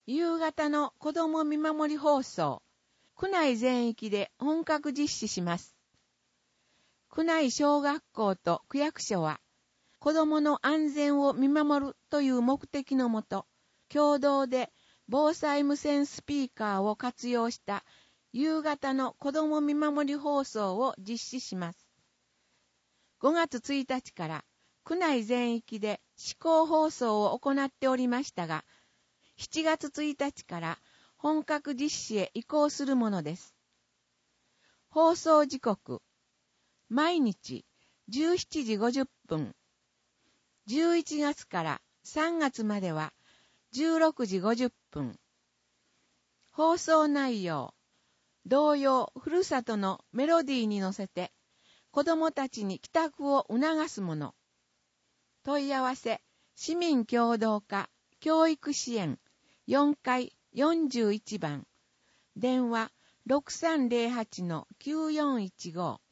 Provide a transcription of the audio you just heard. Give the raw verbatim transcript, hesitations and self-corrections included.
夕方の子ども見守り放送、区内全域で本格実施します。区内小学校と区役所は、子どもの安全を見守るという目的のもと、共同で防災無線スピーカーを活用した夕方の子ども見守り放送を実施します。ごがつついたちから区内全域で試行放送を行っておりましたが、しちがつついたちから本格実施へ移行するものです。放送時刻、毎日じゅうしちじごじゅっぷん、じゅういちがつからさんがつまではじゅうろくじごじゅっぷん。放送内容、童謡ふるさとのメロディーに乗せて子どもたちに帰宅を促すもの。問い合わせ、市民協同課教育支援よんかいよんじゅういちばん。電話 ろくさんぜろはちのきゅうよんいちご。